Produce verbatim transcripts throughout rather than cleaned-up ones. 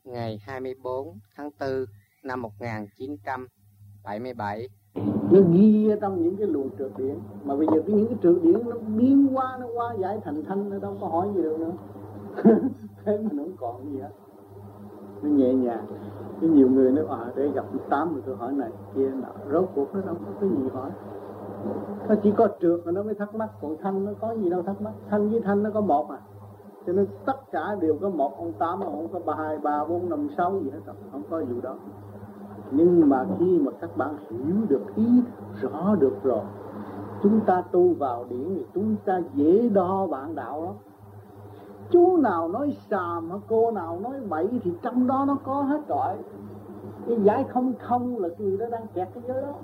ngày hai mươi bốn tháng tư năm một nghìn chín trăm bảy mươi bảy. Nó ghi ở trong những cái luồng trượt điển, mà bây giờ cái những cái trượt điển nó biến qua, nó qua giải thành thanh, nó đâu có hỏi gì được nữa. Thế mà nó không còn gì hết, nó nhẹ nhàng. Cái nhiều người nói à, để gặp tám rồi tôi hỏi này kia nọ, rốt cuộc nó đâu có cái gì hỏi. Nó chỉ có trượt mà nó mới thắc mắc, còn thanh nó có gì đâu thắc mắc. Thanh với thanh nó có một à, cho nên tất cả đều có một. Ông tám không có ba hai ba bốn năm sáu gì hết, không có vụ đó. Nhưng mà khi mà các bạn hiểu được ý rõ được rồi, chúng ta tu vào điển thì chúng ta dễ đo bạn đạo lắm. Chú nào nói xàm, cô nào nói bậy thì trong đó nó có hết rồi. Cái giải không không là người đó đang kẹt cái giới đó.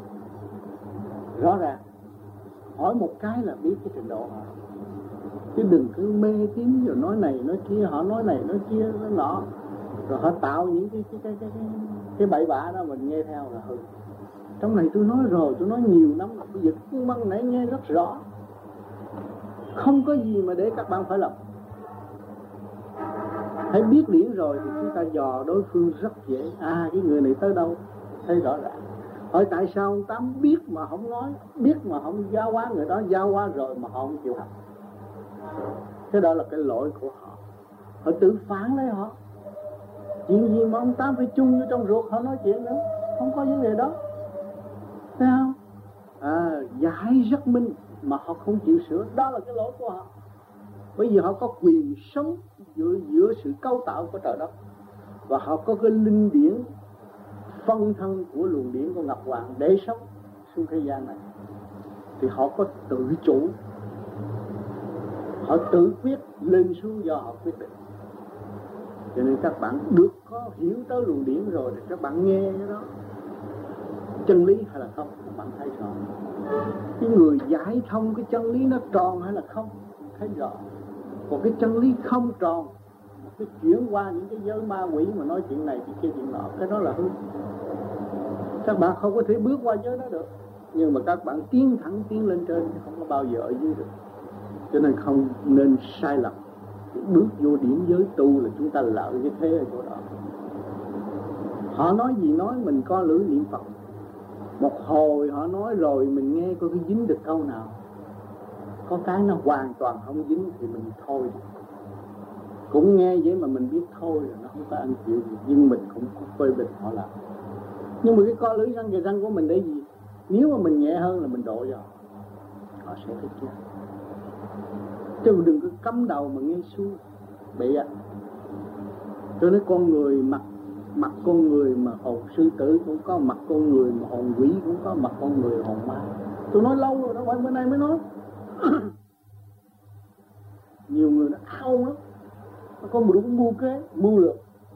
Rõ ràng, hỏi một cái là biết cái trình độ họ. Chứ đừng cứ mê tín rồi nói này nói kia, họ nói này nói kia nói nọ, rồi họ tạo những cái cái cái cái cái, cái bậy bạ đó mình nghe theo là hư. Trong này tôi nói rồi, tôi nói nhiều lắm, bây giờ cái băng nãy nghe rất rõ. Không có gì mà để các bạn phải làm. Hãy biết điển rồi thì chúng ta dò đối phương rất dễ. À, cái người này tới đâu thấy rõ ràng. Hỏi tại sao ông Tám biết mà không nói, biết mà không giao hóa người đó, giao hóa rồi mà họ không chịu học. Cái đó là cái lỗi của họ. Họ tự phản lấy họ. Chuyện gì mà ông Tám phải chung vô trong ruột họ nói chuyện nữa, không có vấn đề đó. Thấy không? À, giải rất minh mà họ không chịu sửa, đó là cái lỗi của họ. Bởi vì họ có quyền sống giữa, giữa sự cấu tạo của trời đất, và họ có cái linh điển phân thân của luồng điển của Ngọc Hoàng để sống xuống thế gian này, thì họ có tự chủ, họ tự quyết lên xuống do họ quyết định. Cho nên các bạn được có hiểu tới luồng điển rồi thì các bạn nghe cái đó chân lý hay là không, các bạn thấy rõ. Cái người giải thông cái chân lý nó tròn hay là không thấy rõ. Còn cái chân lý không tròn, cái chuyển qua những cái giới ma quỷ mà nói chuyện này chuyện kia chuyện nọ, cái đó là hư. Các bạn không có thể bước qua giới đó được, nhưng mà các bạn tiến thẳng tiến lên trên, không có bao giờ ở dưới được. Cho nên không nên sai lầm. Bước vô điểm giới tu là chúng ta lợi cái thế ở chỗ đó. Họ nói gì nói, mình có lưỡi niệm Phật. Một hồi họ nói rồi mình nghe coi cái dính được câu nào. Có cái nó hoàn toàn không dính thì mình thôi. Cũng nghe vậy mà mình biết thôi rồi, nó không có ăn chịu gì. Nhưng mình cũng có phê bình họ làm. Nhưng mà cái co lưỡi răng kề răng của mình để gì? Nếu mà mình nhẹ hơn là mình độ vào, họ sẽ thấy chết. Chứ đừng có cắm đầu mà nghe xuống bị ạ. Tôi nói con người mặt mặt con người mà hồn sư tử cũng có, mặt con người mà hồn quỷ cũng có, mặt con người hồn ma. Tôi nói lâu rồi, đâu phải bữa nay mới nói. Nhiều người nó ao lắm, nó có một đúng mưu kế, mưu lược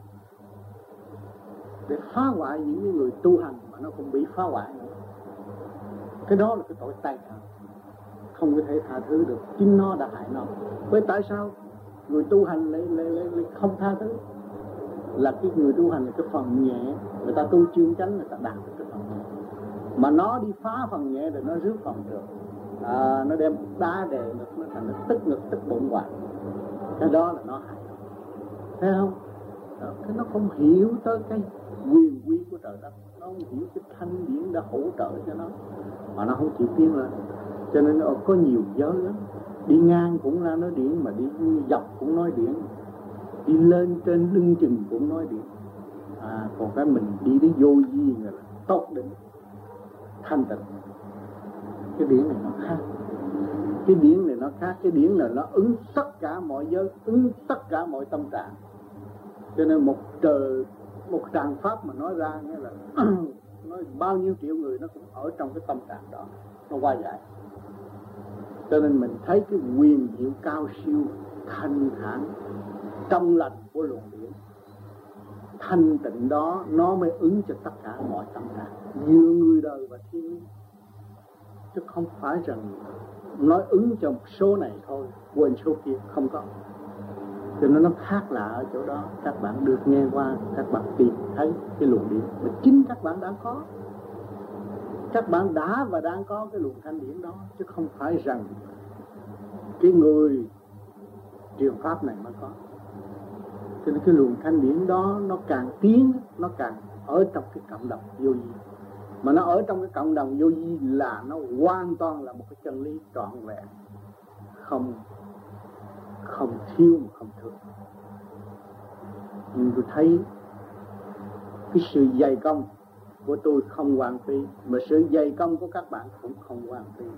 để phá hoại những người tu hành mà nó cũng bị phá hoại nữa. Cái đó là cái tội tai hại, không có thể tha thứ được. Chính nó đã hại nó. Vậy tại sao người tu hành lại, lại, lại, lại không tha thứ? Là cái người tu hành là cái phần nhẹ, người ta tu chuyên chánh, người ta đạt được cái phần nhẹ, mà nó đi phá phần nhẹ rồi nó rước phần trượt. À, nó đem đá đè ngực, nó thành nó tức ngực tức bụng hoài. Cái đó là nó hại. Thấy không? Đó, cái nó không hiểu tới cái quyền quy của trời đất, nó không hiểu cái thanh điển đã hỗ trợ cho nó, mà nó không chịu tiến lên. Cho nên nó có nhiều giới lắm. Đi ngang cũng ra nói điển, mà đi dọc cũng nói điển, đi lên trên lưng chừng cũng nói điển. À, còn cái mình đi đến vô vi là tốt định, thanh tịnh. Cái điển này nó khác. Cái điển này nó khác. Cái điển này nó ứng tất cả mọi giới, ứng tất cả mọi tâm trạng. Cho nên một trời, một tràng pháp mà nói ra nghĩa là nói bao nhiêu triệu người nó cũng ở trong cái tâm trạng đó, nó qua giải. Cho nên mình thấy cái quyền diệu cao siêu, thanh thản, trong lành của luồng điển thanh tịnh đó, nó mới ứng cho tất cả mọi tâm trạng, nhiều người đời và thiên nhiên. Chứ không phải rằng nói ứng cho một số này thôi, quên số kia, không có. Cho nên nó khác lạ ở chỗ đó. Các bạn được nghe qua, các bạn tìm thấy cái luồng điển mà chính các bạn đã có. Các bạn đã và đang có cái luồng thanh điển đó, chứ không phải rằng cái người truyền pháp này mới có. Cho nên cái luồng thanh điển đó nó càng tiến, nó càng ở trong cái cộng đồng vô vi. Mà nó ở trong cái cộng đồng vô vi là nó hoàn toàn là một cái chân lý trọn vẹn, không không thiếu mà không thừa. Nhưng tôi thấy cái sự dày công của tôi không hoang phí, mà sự dày công của các bạn cũng không hoang phí.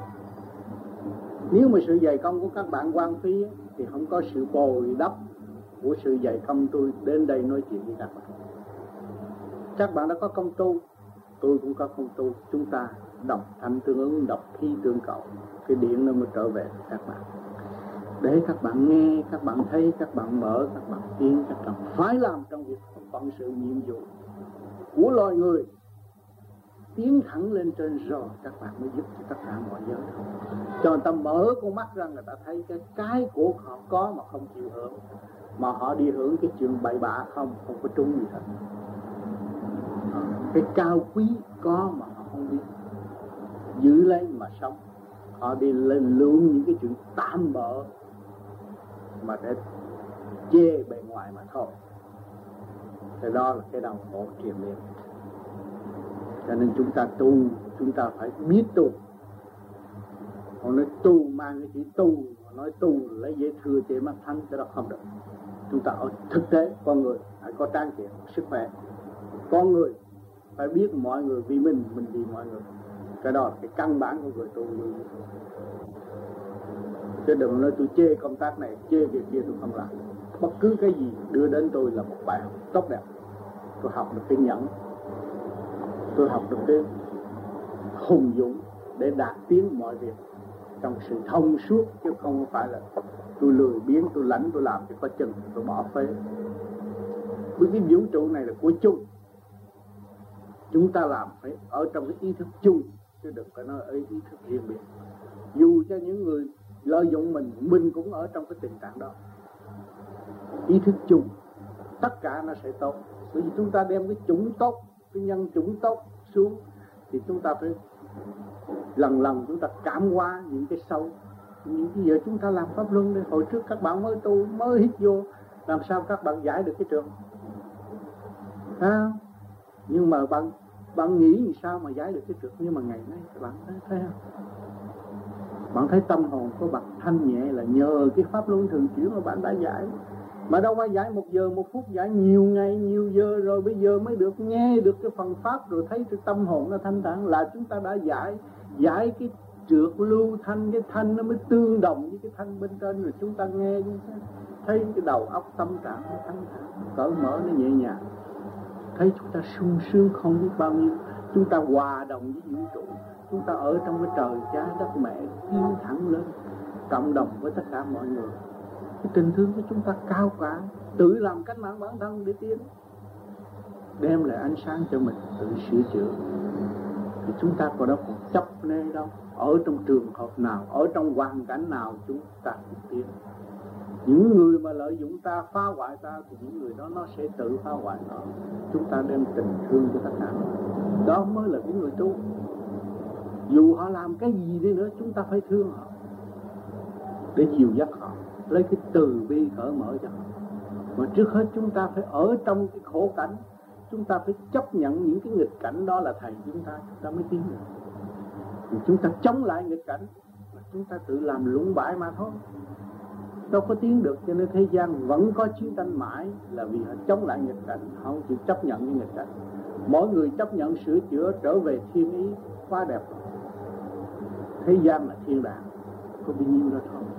Nếu mà sự dày công của các bạn hoang phí thì không có sự bồi đắp của sự dày công tôi đến đây nói chuyện với các bạn. Các bạn đã có công tu, tôi cũng có công tu. Chúng ta đọc thanh tương ứng, đọc khí tương cầu, cái điện nó mới trở về các bạn. Để các bạn nghe, các bạn thấy, các bạn mở, các bạn tiến, các bạn phải làm trong việc phận sự nhiệm vụ của loài người tiến thẳng lên trên, rồi các bạn mới giúp cho tất cả mọi giới. Cho người ta mở con mắt ra, người ta thấy cái cái của họ có mà không chịu hưởng, mà họ đi hưởng cái chuyện bậy bạ không, không có trúng gì hết. Cái cao quý có mà họ không biết giữ lấy mà sống. Họ đi lên luôn những cái chuyện tạm bợ mà để chê bề ngoài mà thôi. Cái đó là cái đầu bộ triền miên. Cho nên chúng ta tu, chúng ta phải biết tu. Còn nói tu mang cái chữ tu, nói tu lấy dễ thừa chê mắt thánh, cái đó không được. Chúng ta ở thực tế, con người phải có tráng kiện, sức khỏe. Con người phải biết mọi người vì mình, mình vì mọi người. Cái đó là cái căn bản của người tu. Chứ đừng nói tôi chê công tác này, chê việc kia tôi không làm. Bất cứ cái gì đưa đến tôi là một bài học tốt đẹp. Tôi học được cái nhẫn, tôi học được cái hùng dũng để đạt tiến mọi việc trong sự thông suốt, chứ không phải là tôi lười biếng, tôi lãnh, tôi làm thì có chừng tôi bỏ phế. Bởi cái vũ trụ này là của chung, chúng ta làm phải ở trong cái ý thức chung, chứ đừng phải nói ở ý thức riêng biệt. Dù cho những người lợi dụng mình, mình cũng ở trong cái tình trạng đó. Ý thức chung, tất cả nó sẽ tốt. Bởi vì chúng ta đem cái chủng tốt, cái nhân chủng tốt xuống, thì chúng ta phải lần lần chúng ta cảm hóa những cái sâu. Những cái giờ chúng ta làm pháp luân đây, hồi trước các bạn mới tu, mới hít vô, làm sao các bạn giải được cái trường? À, nhưng mà bạn bạn nghĩ làm sao mà giải được cái trường? Nhưng mà ngày nay các bạn thấy, thấy không? Bạn thấy tâm hồn của bạn thanh nhẹ là nhờ cái pháp luân thường chuyển mà bạn đã giải. Mà đâu phải giải một giờ, một phút, giải nhiều ngày, nhiều giờ rồi bây giờ mới được nghe được cái phần pháp, rồi thấy cái tâm hồn nó thanh thản, là chúng ta đã giải. Giải cái trượt lưu thanh, cái thanh nó mới tương đồng với cái thanh bên trên, rồi chúng ta nghe, chúng ta thấy cái đầu óc tâm trạng nó thanh thản, cởi mở, nó nhẹ nhàng. Thấy chúng ta sung sướng không biết bao nhiêu. Chúng ta hòa đồng với vũ trụ, chúng ta ở trong cái trời cha đất mẹ, tiến thẳng lên, cộng đồng với tất cả mọi người. Cái tình thương của chúng ta cao cả, tự làm cách mạng bản thân để tiến, đem lại ánh sáng cho mình, tự sửa chữa. Thì chúng ta còn đâu còn chấp nê đâu. Ở trong trường hợp nào, ở trong hoàn cảnh nào chúng ta cũng tiến. Những người mà lợi dụng ta, phá hoại ta, thì những người đó nó sẽ tự phá hoại nó. Chúng ta đem tình thương cho tất cả. Đó mới là cái người tu. Dù họ làm cái gì đi nữa, chúng ta phải thương họ, để dìu dắt họ, lấy cái từ bi cởi mở cho họ. Mà trước hết chúng ta phải ở trong cái khổ cảnh, chúng ta phải chấp nhận những cái nghịch cảnh đó là thầy chúng ta, chúng ta mới tiến được. Thì chúng ta chống lại nghịch cảnh, mà chúng ta tự làm lũng bại mà thôi, đâu có tiến được. Cho nên thế gian vẫn có chiến tranh mãi, là vì họ chống lại nghịch cảnh, họ không chịu chấp nhận những nghịch cảnh. Mỗi người chấp nhận sửa chữa trở về thiên ý, quá đẹp rồi. Thế gian là thiên đàng, có bao nhiêu đó thôi.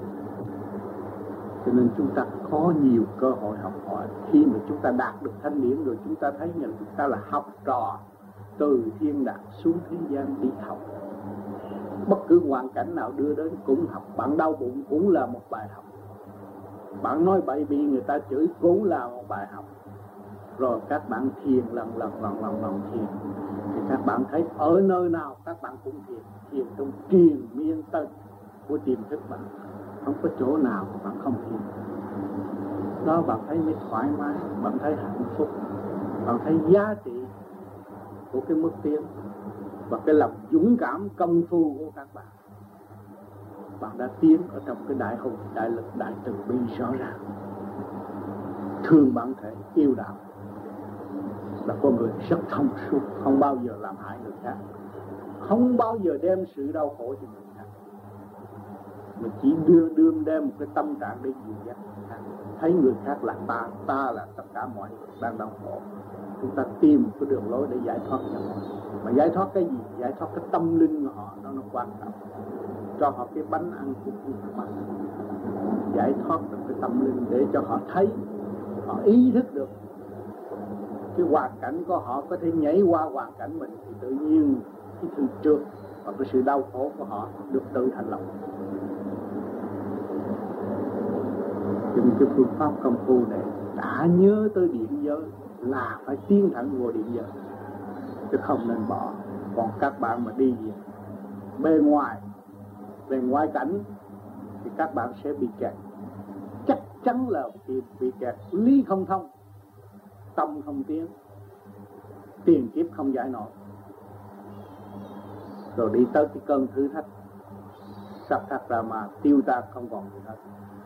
Cho nên chúng ta có nhiều cơ hội học hỏi. Khi mà chúng ta đạt được thanh điển rồi, chúng ta thấy rằng chúng ta là học trò từ thiên đàng xuống thế gian đi học. Bất cứ hoàn cảnh nào đưa đến cũng học. Bạn đau bụng cũng là một bài học. Bạn nói bậy bị người ta chửi cũng là một bài học. Rồi các bạn thiền lần lần lần lần lần thiền, thì các bạn thấy ở nơi nào các bạn cũng thiền. Thiền trong triền miên tân của tiềm thức bạn, không có chỗ nào bạn không thiền. Đó bạn thấy mới thoải mái, bạn thấy hạnh phúc, bạn thấy giá trị của cái mức tiến và cái lòng dũng cảm công phu của các bạn. Bạn đã tiến ở trong cái đại hùng, đại lực, đại từ bi rõ ràng. thương bản thể, yêu đạo, là con người rất thông suốt, không bao giờ làm hại người khác, không bao giờ đem sự đau khổ cho người khác, mà chỉ đưa đương đem một cái tâm trạng để dịu dắt người khác. Thấy người khác là ta, ta là tất cả mọi người đang đau khổ, chúng ta tìm một cái đường lối để giải thoát cho họ. Mà giải thoát cái gì? Giải thoát cái tâm linh của họ, nó nó quan trọng. Cho họ cái bánh ăn của chúng, giải thoát được cái tâm linh để cho họ thấy, họ ý thức được cái hoàn cảnh của họ có thể nhảy qua hoàn cảnh mình, thì tự nhiên cái sự trượt và cái sự đau khổ của họ được tự thành lòng. Cho nên cái phương pháp công phu này đã nhớ tới điện giới là phải tiến thẳng vô điện giới, chứ không nên bỏ. Còn các bạn mà đi bề ngoài, bề ngoài cảnh thì các bạn sẽ bị kẹt, chắc chắn là bị, bị kẹt. Lý không thông, tâm không tiến, tiền kiếp không giải nổi, rồi đi tới cái cơn thử thách sắp thắt ra mà tiêu tan không còn gì hết.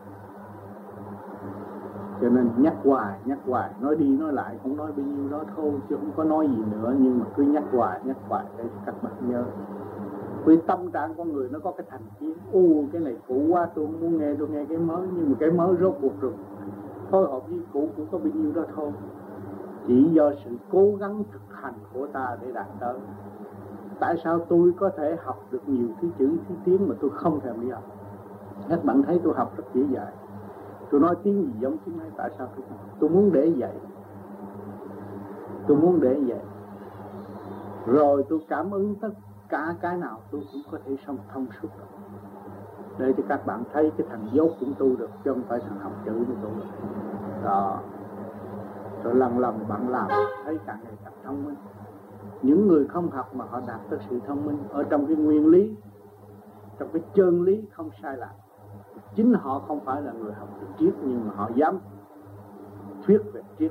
Cho nên nhắc hoài, nhắc hoài, nói đi nói lại không nói bao nhiêu đó thôi, chứ không có nói gì nữa, nhưng mà cứ nhắc hoài, nhắc hoài để các bạn nhớ. Vì tâm trạng con người nó có cái thành kiến, u cái này cũ quá, tôi không muốn nghe, tôi nghe cái mới, nhưng mà cái mới rốt cuộc rồi phối hợp với cũ cũng có bao nhiêu đó thôi. Chỉ do sự cố gắng thực hành của ta để đạt tới. Tại sao tôi có thể học được nhiều thứ chữ, thứ tiếng mà tôi không thèm đi học? Các bạn thấy tôi học rất dễ dàng. Tôi nói tiếng gì giống tiếng ấy, tại sao tôi không? Tôi muốn để vậy. Tôi muốn để vậy. Rồi tôi cảm ứng tất cả cái nào tôi cũng có thể sống thông suốt được. Để cho các bạn thấy cái thằng dốt cũng tu được, chứ không phải thằng học chữ mới tu được. Đó. Rồi lần lần bạn làm thấy càng ngày càng thông minh. Những người không học mà họ đạt tới sự thông minh ở trong cái nguyên lý, trong cái chân lý không sai lạc. Chính họ không phải là người học về triết, nhưng mà họ dám thuyết về triết.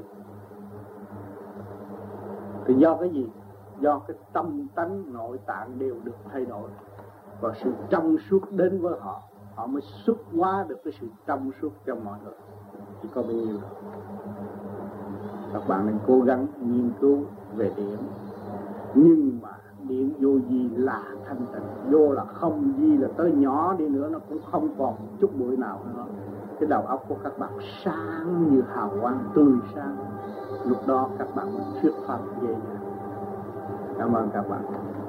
Thì do cái gì? Do cái tâm tánh nội tạng đều được thay đổi, và sự trong suốt đến với họ, họ mới xuất hóa được cái sự trong suốt cho mọi người. Chỉ có bao nhiêu đó. Các bạn nên cố gắng nghiên cứu về điện. Nhưng mà điện vô vi là thanh tịnh, vô là không, vi là tới nhỏ đi nữa nó cũng không còn một chút bụi nào nữa. Cái đầu óc của các bạn sáng như hào quang tươi sáng, lúc đó các bạn thuyết pháp dễ dàng. Cảm ơn các bạn.